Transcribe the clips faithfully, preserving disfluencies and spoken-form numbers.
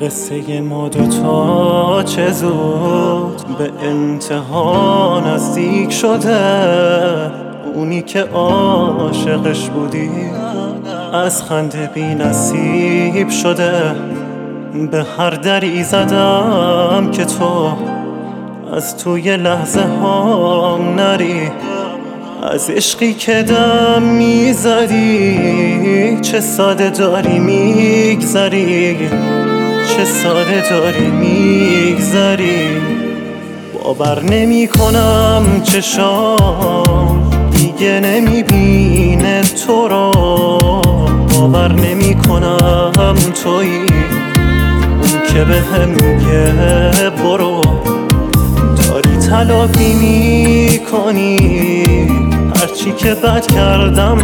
قصه ما دوتا چه زود به انتها نزدیک شده. اونی که عاشقش بودی از خنده بی نصیب شده. به هر دری زدم که تو از توی لحظه ها نری. از عشقی که دم میزدی چه ساده داری میگذری، چه ساده داری میگذری. باور نمی کنم چشام دیگه نمیبینه تو رو. باور نمی کنم تویی اون که به هم میگه برو. داری تلافی میکنی هرچی که بد کردم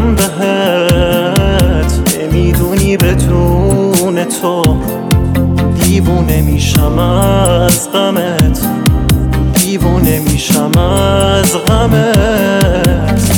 بهت. نمیدونی بدون تو دیوونه میشم از غمت، دیوونه میشم از غمت.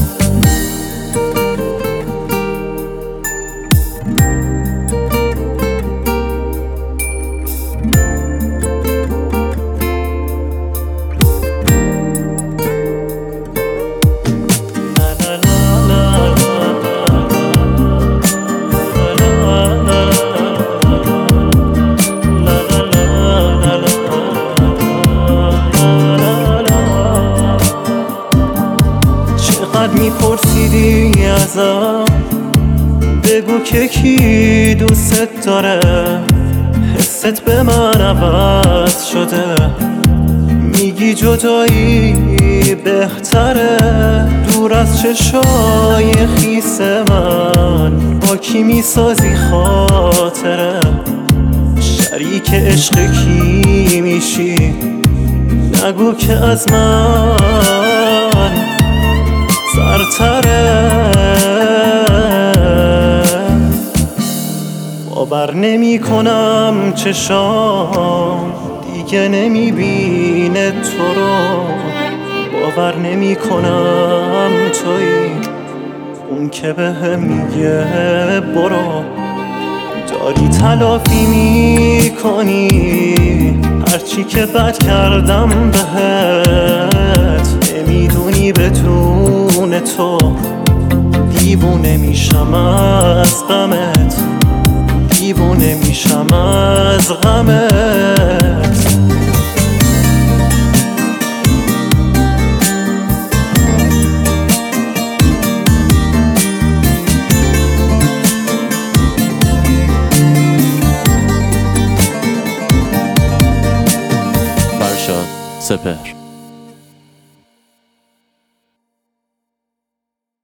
میپرسیدی ازم بگو که کی دوست داره. حست به من عوض شده، میگی جدایی بهتره. دور از چشای خیس من با کی میسازی خاطره. شریک عشق کی میشی نگو که از من سرتره. باور نمی کنم چشام دیگه نمیبینه تو رو. باور نمی کنم تویی اون که به هم میگه برو. داری تلافی میکنی هرچی که بد کردم بهت. نمیدونی بدون تو دیوونه میشم از غمت، دیوونه میشم از غمت. فرشاد سپهر.